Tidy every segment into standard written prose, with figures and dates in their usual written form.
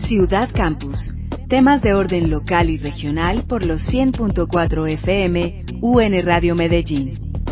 Ciudad Campus. Temas de orden local y regional por los 100.4 FM UN Radio Medellín.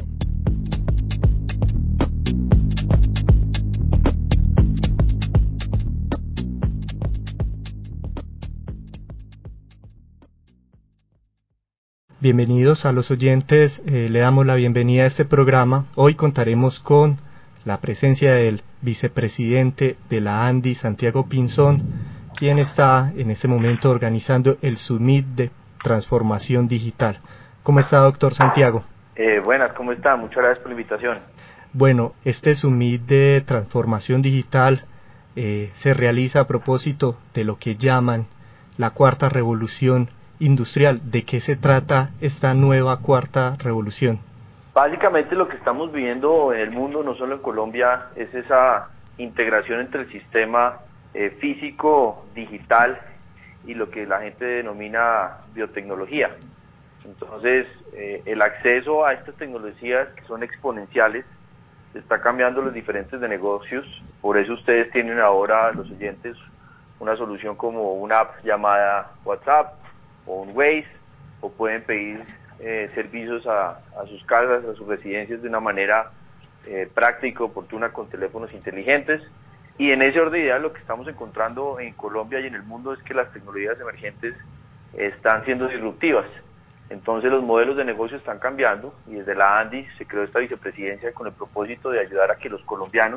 Bienvenidos a los oyentes, le damos la bienvenida a este programa. Hoy contaremos con la presencia del vicepresidente de la ANDI, Santiago Pinzón, quien está en este momento organizando el Summit de Transformación Digital. ¿Cómo está, doctor Santiago? Buenas, ¿cómo está? Muchas gracias por la invitación. Bueno, este Summit de Transformación Digital se realiza a propósito de lo que llaman la Cuarta Revolución Industrial. ¿De qué se trata esta nueva Cuarta Revolución? Básicamente lo que estamos viviendo en el mundo, no solo en Colombia, es esa integración entre el sistema físico, digital y lo que la gente denomina biotecnología. Entonces, el acceso a estas tecnologías que son exponenciales está cambiando los diferentes de negocios. Por eso ustedes tienen ahora, los oyentes, una solución como una app llamada WhatsApp o un Waze, o pueden pedir servicios a sus casas, a sus residencias de una manera práctica, oportuna, con teléfonos inteligentes. Y en ese orden de ideas lo que estamos encontrando en Colombia y en el mundo es que las tecnologías emergentes están siendo disruptivas. Entonces los modelos de negocio están cambiando y desde la ANDI se creó esta vicepresidencia con el propósito de ayudar a que los colombianos,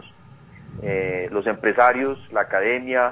los empresarios, la academia,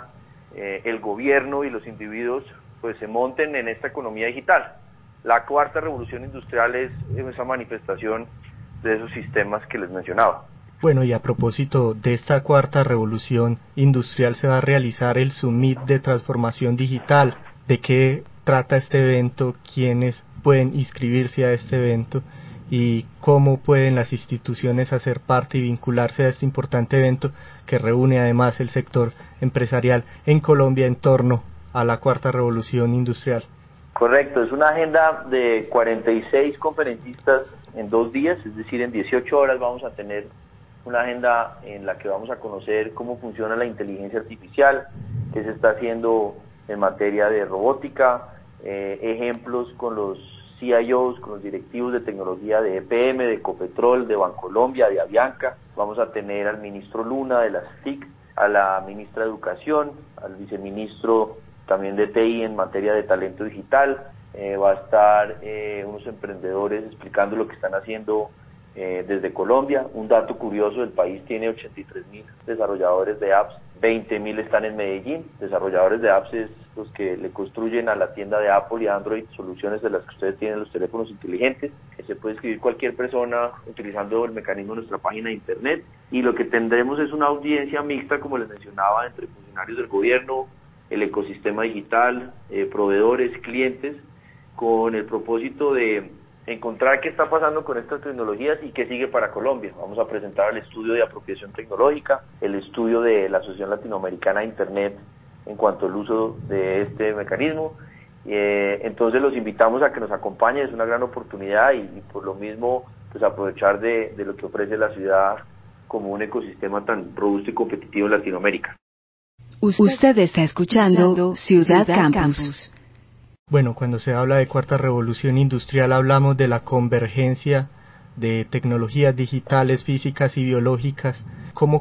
el gobierno y los individuos pues se monten en esta economía digital. La Cuarta Revolución Industrial es esa manifestación de esos sistemas que les mencionaba. Bueno, y a propósito de esta Cuarta Revolución Industrial se va a realizar el Summit de Transformación Digital. ¿De qué trata este evento? ¿Quiénes pueden inscribirse a este evento? ¿Y cómo pueden las instituciones hacer parte y vincularse a este importante evento que reúne además el sector empresarial en Colombia en torno a la Cuarta Revolución Industrial? Correcto, es una agenda de 46 conferencistas en 2 días, es decir, en 18 horas vamos a tener una agenda en la que vamos a conocer cómo funciona la inteligencia artificial, qué se está haciendo en materia de robótica, ejemplos con los CIOs, con los directivos de tecnología de EPM, de Ecopetrol, de Bancolombia, de Avianca. Vamos a tener al ministro Luna de las TIC, a la ministra de Educación, al viceministro también de TI en materia de talento digital. Va a estar unos emprendedores explicando lo que están haciendo desde Colombia. Un dato curioso, el país tiene 83.000 desarrolladores de apps, 20.000 están en Medellín. Desarrolladores de apps es los que le construyen a la tienda de Apple y Android soluciones de las que ustedes tienen en los teléfonos inteligentes. Se puede escribir cualquier persona utilizando el mecanismo de nuestra página de internet, y lo que tendremos es una audiencia mixta, como les mencionaba, entre funcionarios del gobierno, el ecosistema digital, proveedores, clientes, con el propósito de encontrar qué está pasando con estas tecnologías y qué sigue para Colombia. Vamos a presentar el estudio de apropiación tecnológica, el estudio de la Asociación Latinoamericana de Internet en cuanto al uso de este mecanismo. Entonces los invitamos a que nos acompañen, es una gran oportunidad y por lo mismo pues aprovechar de lo que ofrece la ciudad como un ecosistema tan robusto y competitivo en Latinoamérica. Usted está escuchando Ciudad Campus. Bueno, cuando se habla de Cuarta Revolución Industrial hablamos de la convergencia de tecnologías digitales, físicas y biológicas. ¿Cómo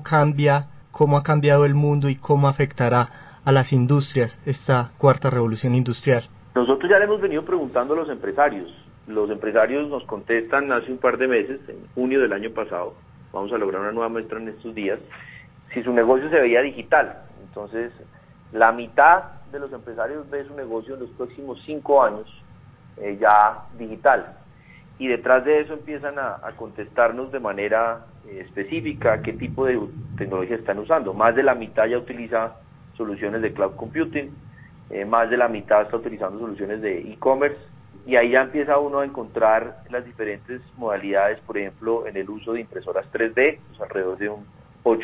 ha cambiado el mundo y cómo afectará a las industrias esta Cuarta Revolución Industrial? Nosotros ya le hemos venido preguntando a los empresarios. Los empresarios nos contestan hace un par de meses, en junio del año pasado, vamos a lograr una nueva muestra en estos días, si su negocio se veía digital. Entonces, la mitad de los empresarios ve su negocio en los próximos 5 años ya digital. Y detrás de eso empiezan a contestarnos de manera específica qué tipo de tecnología están usando. Más de la mitad ya utiliza soluciones de cloud computing, más de la mitad está utilizando soluciones de e-commerce, y ahí ya empieza uno a encontrar las diferentes modalidades, por ejemplo, en el uso de impresoras 3D, pues alrededor de un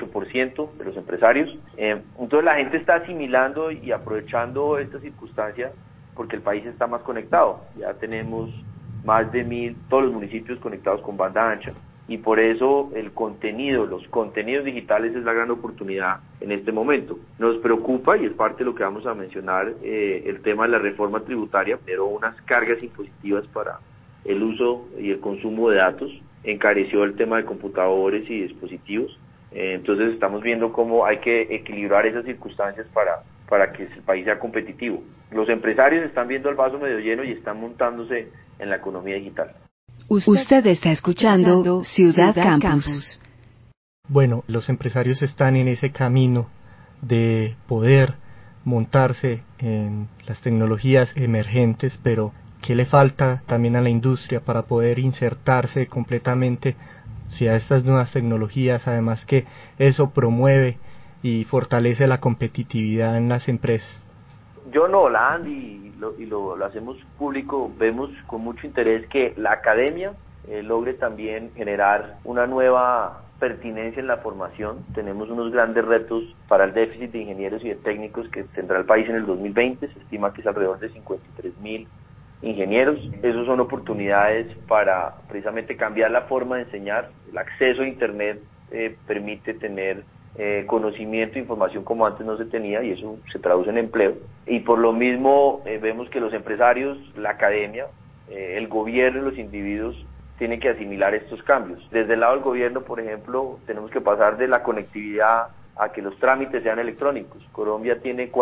8% de los empresarios. Entonces la gente está asimilando y aprovechando esta circunstancia porque el país está más conectado. Ya tenemos más de 1.000, todos los municipios conectados con banda ancha, y por eso los contenidos digitales es la gran oportunidad en este momento. Nos preocupa, y es parte de lo que vamos a mencionar, el tema de la reforma tributaria, pero unas cargas impositivas para el uso y el consumo de datos, encareció el tema de computadores y dispositivos. Entonces estamos viendo cómo hay que equilibrar esas circunstancias para que el país sea competitivo. Los empresarios están viendo el vaso medio lleno y están montándose en la economía digital. Usted está escuchando Ciudad Campus. Bueno, los empresarios están en ese camino de poder montarse en las tecnologías emergentes, pero ¿qué le falta también a la industria para poder insertarse completamente hacia estas nuevas tecnologías? Además que eso promueve y fortalece la competitividad en las empresas. Yo no, la Andy, lo hacemos público, vemos con mucho interés que la academia logre también generar una nueva pertinencia en la formación. Tenemos unos grandes retos para el déficit de ingenieros y de técnicos que tendrá el país en el 2020, se estima que es alrededor de 53.000 ingenieros. Esos son oportunidades para precisamente cambiar la forma de enseñar. El acceso a Internet permite tener conocimiento e información como antes no se tenía, y eso se traduce en empleo. Y por lo mismo vemos que los empresarios, la academia, el gobierno y los individuos tienen que asimilar estos cambios. Desde el lado del gobierno, por ejemplo, tenemos que pasar de la conectividad a que los trámites sean electrónicos. Colombia tiene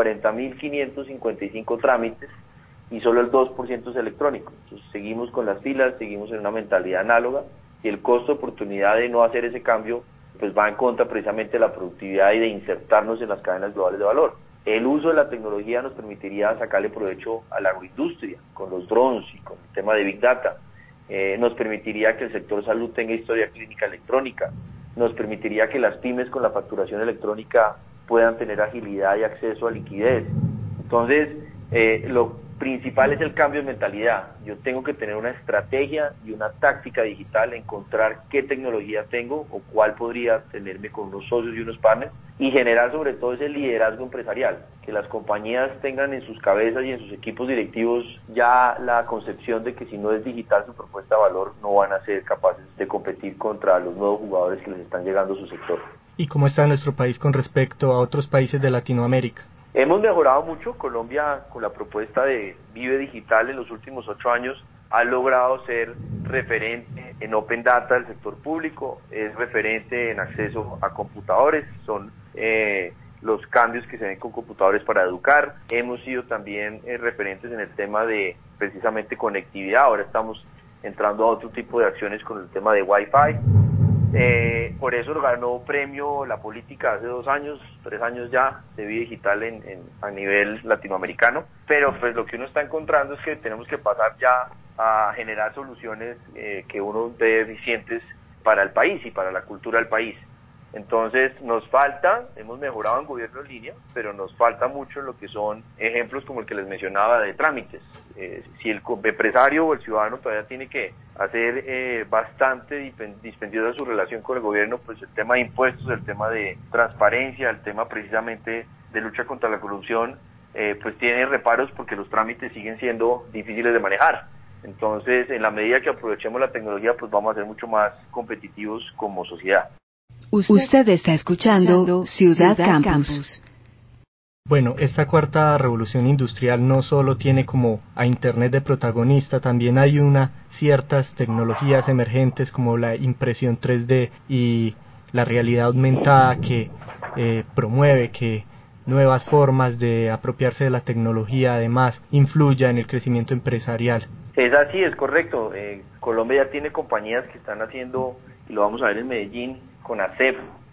40.555 trámites y solo el 2% es electrónico. Entonces seguimos con las filas, seguimos en una mentalidad análoga, y el costo de oportunidad de no hacer ese cambio pues va en contra precisamente de la productividad y de insertarnos en las cadenas globales de valor. El uso de la tecnología nos permitiría sacarle provecho a la agroindustria, con los drones y con el tema de Big Data. Nos permitiría que el sector salud tenga historia clínica electrónica, nos permitiría que las pymes con la facturación electrónica puedan tener agilidad y acceso a liquidez. Entonces, lo principal es el cambio de mentalidad. Yo tengo que tener una estrategia y una táctica digital, encontrar qué tecnología tengo o cuál podría tenerme con unos socios y unos partners, y generar sobre todo ese liderazgo empresarial, que las compañías tengan en sus cabezas y en sus equipos directivos ya la concepción de que si no es digital su propuesta de valor, no van a ser capaces de competir contra los nuevos jugadores que les están llegando a su sector. ¿Y cómo está nuestro país con respecto a otros países de Latinoamérica? Hemos mejorado mucho. Colombia, con la propuesta de Vive Digital en los últimos 8 años, ha logrado ser referente en Open Data del sector público, es referente en acceso a computadores, son los cambios que se ven con computadores para educar. Hemos sido también referentes en el tema de precisamente conectividad. Ahora estamos entrando a otro tipo de acciones con el tema de Wi-Fi. Por eso lo ganó premio la política hace 2 años, 3 años ya, de vida digital a nivel latinoamericano. Pero pues lo que uno está encontrando es que tenemos que pasar ya a generar soluciones que uno ve eficientes para el país y para la cultura del país. Entonces nos falta, hemos mejorado en gobierno en línea, pero nos falta mucho en lo que son ejemplos como el que les mencionaba de trámites. Si el empresario o el ciudadano todavía tiene que hacer bastante dispendiosa su relación con el gobierno, pues el tema de impuestos, el tema de transparencia, el tema precisamente de lucha contra la corrupción, pues tiene reparos porque los trámites siguen siendo difíciles de manejar. Entonces, en la medida que aprovechemos la tecnología, pues vamos a ser mucho más competitivos como sociedad. Usted está escuchando Ciudad Campus. Bueno, esta cuarta revolución industrial no solo tiene como a Internet de protagonista, también hay ciertas tecnologías emergentes como la impresión 3D y la realidad aumentada que promueve que nuevas formas de apropiarse de la tecnología además influya en el crecimiento empresarial. Es así, es correcto. Colombia ya tiene compañías que están haciendo, y lo vamos a ver en Medellín, con ASEP,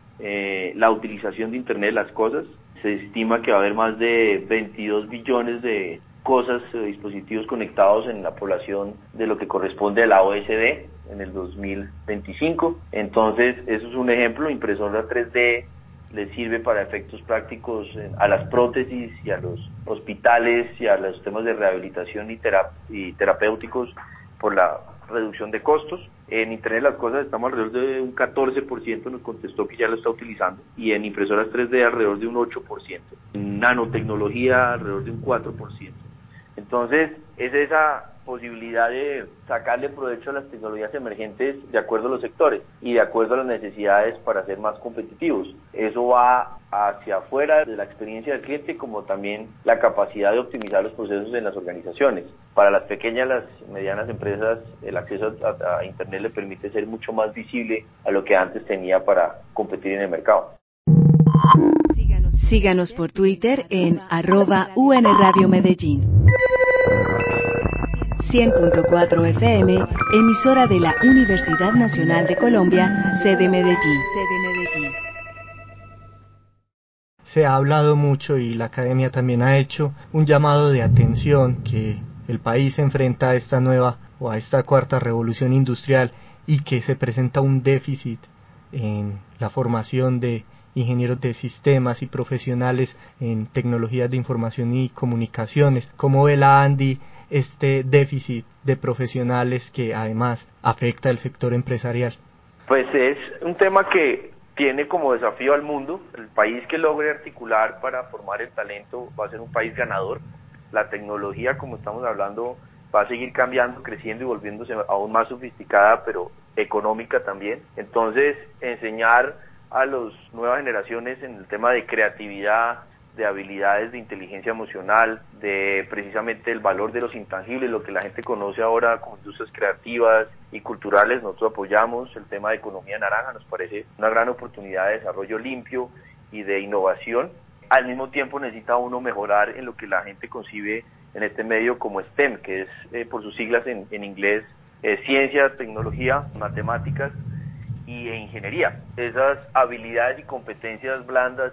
la utilización de Internet de las cosas. Se estima que va a haber más de 22 billones de cosas, dispositivos conectados en la población de lo que corresponde a la OSD en el 2025. Entonces, eso es un ejemplo. Impresora 3D le sirve para efectos prácticos a las prótesis y a los hospitales y a los temas de rehabilitación y terapéuticos por la reducción de costos. En Internet de las cosas estamos alrededor de un 14%, nos contestó que ya lo está utilizando, y en impresoras 3D alrededor de un 8%, en nanotecnología alrededor de un 4%. Entonces, es esa posibilidad de sacarle provecho a las tecnologías emergentes de acuerdo a los sectores y de acuerdo a las necesidades para ser más competitivos. Eso va hacia afuera de la experiencia del cliente, como también la capacidad de optimizar los procesos en las organizaciones. Para las pequeñas, las medianas empresas, el acceso a Internet le permite ser mucho más visible a lo que antes tenía para competir en el mercado. Síganos por Twitter en @UNRadioMedellín. 100.4 FM, emisora de la Universidad Nacional de Colombia, sede Medellín. Se ha hablado mucho y la academia también ha hecho un llamado de atención que el país se enfrenta a esta nueva o a esta cuarta revolución industrial y que se presenta un déficit en la formación de ingenieros de sistemas y profesionales en tecnologías de información y comunicaciones. ¿Cómo ve la ANDI este déficit de profesionales que además afecta al sector empresarial? Pues es un tema que tiene como desafío al mundo. El país que logre articular para formar el talento va a ser un país ganador. La tecnología, como estamos hablando, va a seguir cambiando, creciendo y volviéndose aún más sofisticada, pero económica también. Entonces, enseñar a las nuevas generaciones en el tema de creatividad, de habilidades de inteligencia emocional, de precisamente el valor de los intangibles, lo que la gente conoce ahora como industrias creativas y culturales. Nosotros apoyamos el tema de economía naranja, nos parece una gran oportunidad de desarrollo limpio y de innovación. Al mismo tiempo necesita uno mejorar en lo que la gente concibe en este medio como STEM, que es por sus siglas en inglés, ciencia, tecnología, matemáticas e ingeniería. Esas habilidades y competencias blandas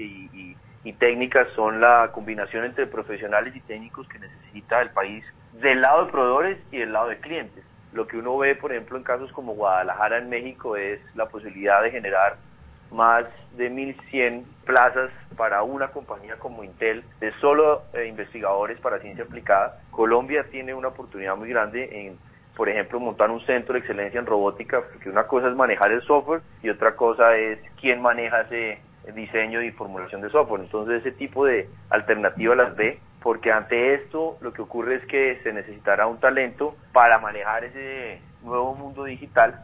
y técnicas son la combinación entre profesionales y técnicos que necesita el país del lado de proveedores y del lado de clientes. Lo que uno ve, por ejemplo, en casos como Guadalajara en México es la posibilidad de generar más de 1.100 plazas para una compañía como Intel, de solo investigadores para ciencia aplicada. Colombia tiene una oportunidad muy grande en, por ejemplo, montar un centro de excelencia en robótica, porque una cosa es manejar el software y otra cosa es quién maneja ese diseño y formulación de software. Entonces ese tipo de alternativas las ve, porque ante esto lo que ocurre es que se necesitará un talento para manejar ese nuevo mundo digital,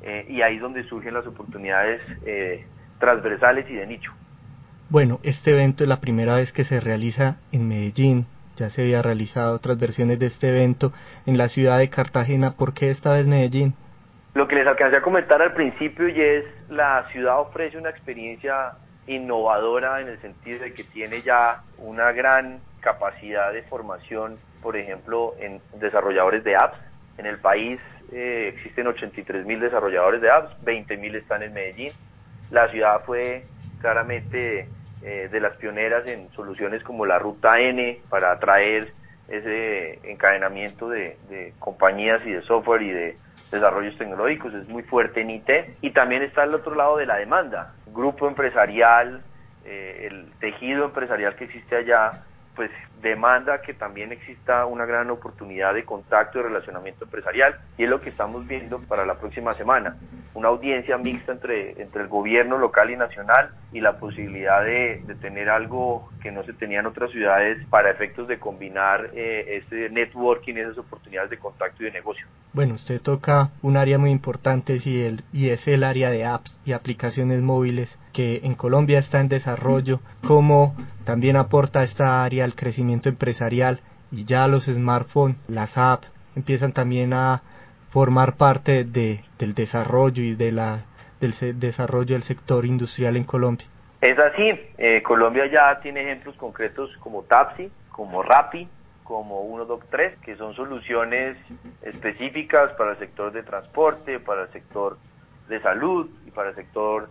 y ahí es donde surgen las oportunidades transversales y de nicho. Bueno, este evento es la primera vez que se realiza en Medellín. Ya se había realizado otras versiones de este evento en la ciudad de Cartagena. ¿Por qué esta vez Medellín? Lo que les alcancé a comentar al principio, y es la ciudad ofrece una experiencia innovadora en el sentido de que tiene ya una gran capacidad de formación, por ejemplo, en desarrolladores de apps. En el país existen 83.000 desarrolladores de apps, 20.000 están en Medellín. La ciudad fue claramente de las pioneras en soluciones como la Ruta N para atraer ese encadenamiento de compañías y de software y de desarrollos tecnológicos. Es muy fuerte en IT. Y también está al otro lado de la demanda, grupo empresarial, el tejido empresarial que existe allá, pues demanda que también exista una gran oportunidad de contacto y relacionamiento empresarial, y es lo que estamos viendo para la próxima semana, una audiencia mixta entre el gobierno local y nacional, y la posibilidad de tener algo que no se tenía en otras ciudades para efectos de combinar ese networking, esas oportunidades de contacto y de negocio. Bueno, usted toca un área muy importante y es el área de apps y aplicaciones móviles que en Colombia está en desarrollo. ¿Cómo también aporta esta área al crecimiento empresarial? Y ya los smartphones, las apps, empiezan también a formar parte del desarrollo y del desarrollo del sector industrial en Colombia. Es así. Colombia ya tiene ejemplos concretos como Tapsi, como Rappi, como 123, que son soluciones específicas para el sector de transporte, para el sector de salud y para el sector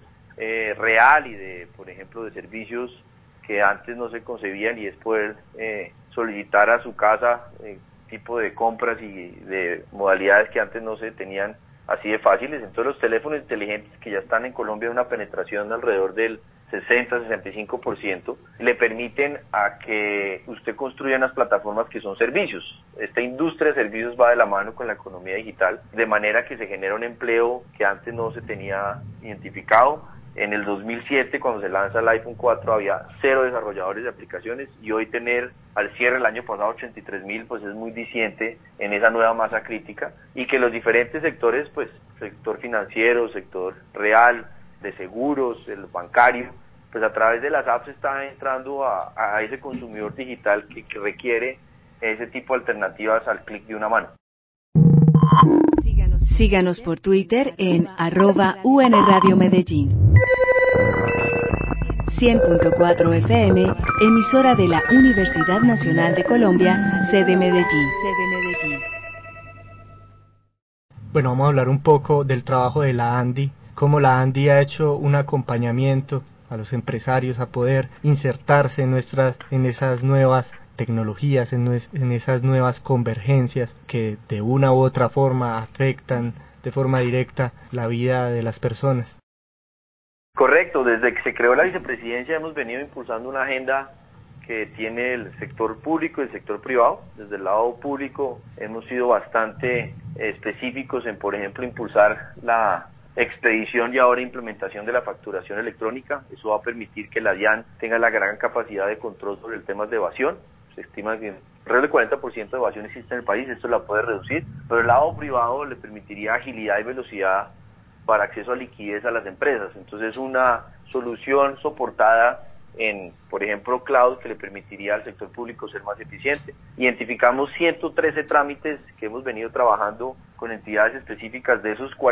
real y de, por ejemplo, de servicios que antes no se concebían, y es poder solicitar a su casa tipo de compras y de modalidades que antes no se tenían así de fáciles. Entonces los teléfonos inteligentes, que ya están en Colombia una penetración de alrededor del 60-65%, le permiten a que usted construya unas plataformas que son servicios. Esta industria de servicios va de la mano con la economía digital, de manera que se genera un empleo que antes no se tenía identificado, En el 2007, cuando se lanza el iPhone 4, había 0 desarrolladores de aplicaciones, y hoy tener al cierre del año pasado 83.000, pues es muy diciente en esa nueva masa crítica, y que los diferentes sectores, pues sector financiero, sector real, de seguros, el bancario, pues a través de las apps está entrando a ese consumidor digital que requiere ese tipo de alternativas al clic de una mano. Síganos por Twitter en @UNRadioMedellín. 100.4 FM, emisora de la Universidad Nacional de Colombia, sede Medellín. Bueno, vamos a hablar un poco del trabajo de la ANDI, cómo la ANDI ha hecho un acompañamiento a los empresarios a poder insertarse en esas nuevas tecnologías, en esas nuevas convergencias que de una u otra forma afectan de forma directa la vida de las personas. Correcto, desde que se creó la vicepresidencia hemos venido impulsando una agenda que tiene el sector público y el sector privado. Desde el lado público hemos sido bastante específicos en, por ejemplo, impulsar la expedición y ahora implementación de la facturación electrónica. Eso va a permitir que la DIAN tenga la gran capacidad de control sobre el tema de evasión. Se estima que alrededor del 40% de evasión existe en el país, esto la puede reducir, pero el lado privado le permitiría agilidad y velocidad para acceso a liquidez a las empresas. Entonces, una solución soportada en, por ejemplo, cloud, que le permitiría al sector público ser más eficiente. Identificamos 113 trámites que hemos venido trabajando con entidades específicas de esos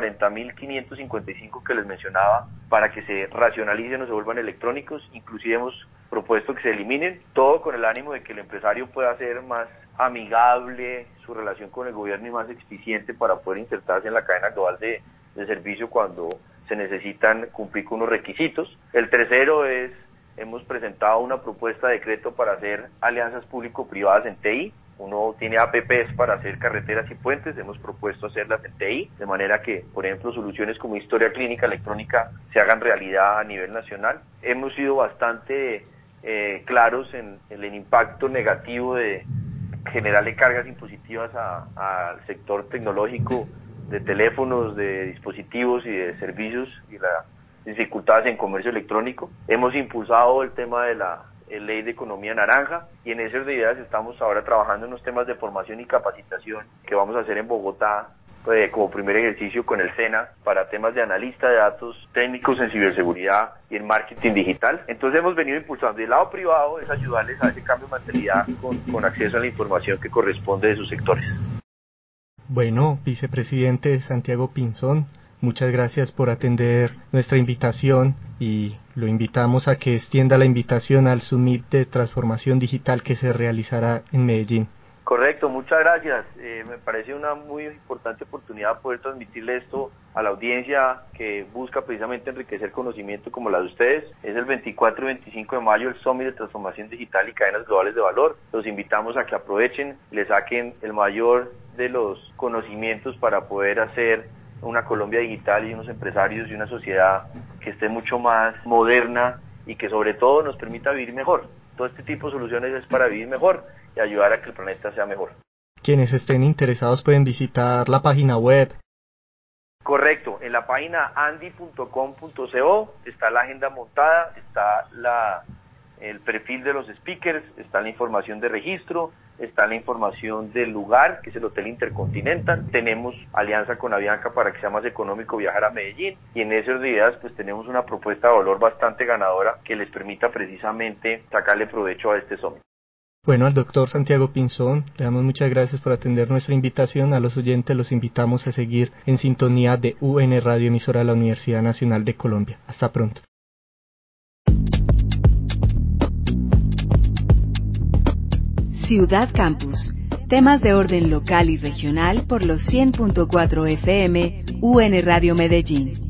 40.555 que les mencionaba, para que se racionalicen o se vuelvan electrónicos. Inclusive hemos propuesto que se eliminen, todo con el ánimo de que el empresario pueda hacer más amigable su relación con el gobierno y más eficiente para poder insertarse en la cadena global de servicio cuando se necesitan cumplir con unos requisitos. El tercero es, hemos presentado una propuesta de decreto para hacer alianzas público-privadas en TI. Uno tiene APPs para hacer carreteras y puentes, hemos propuesto hacerlas en TI, de manera que, por ejemplo, soluciones como historia clínica electrónica se hagan realidad a nivel nacional. Hemos sido bastante claros en el impacto negativo de generarle cargas impositivas al sector tecnológico, de teléfonos, de dispositivos y de servicios, y las dificultades en comercio electrónico. Hemos impulsado el tema de la ley de economía naranja, y en esas ideas estamos ahora trabajando en los temas de formación y capacitación que vamos a hacer en Bogotá como primer ejercicio con el SENA para temas de analista de datos, técnicos en ciberseguridad y en marketing digital. Entonces hemos venido impulsando. Y el lado privado es ayudarles a ese cambio de mentalidad con acceso a la información que corresponde de sus sectores. Bueno, vicepresidente Santiago Pinzón, muchas gracias por atender nuestra invitación, y lo invitamos a que extienda la invitación al Summit de Transformación Digital que se realizará en Medellín. Correcto, muchas gracias. Me parece una muy importante oportunidad poder transmitirle esto a la audiencia que busca precisamente enriquecer conocimiento como la de ustedes. Es el 24 y 25 de mayo el Summit de Transformación Digital y Cadenas Globales de Valor. Los invitamos a que aprovechen, le saquen el mayor de los conocimientos para poder hacer una Colombia digital y unos empresarios y una sociedad que esté mucho más moderna y que sobre todo nos permita vivir mejor. Todo este tipo de soluciones es para vivir mejor y ayudar a que el planeta sea mejor. Quienes estén interesados pueden visitar la página web. Correcto, en la página andi.com.co está la agenda montada, está el perfil de los speakers, está la información de registro, está la información del lugar, que es el Hotel Intercontinental. Tenemos alianza con Avianca para que sea más económico viajar a Medellín, y en esas ideas pues tenemos una propuesta de valor bastante ganadora que les permita precisamente sacarle provecho a este summit. Bueno, al doctor Santiago Pinzón, le damos muchas gracias por atender nuestra invitación. A los oyentes los invitamos a seguir en sintonía de UN Radio, emisora de la Universidad Nacional de Colombia. Hasta pronto. Ciudad Campus. Temas de orden local y regional por los 100.4 FM UN Radio Medellín.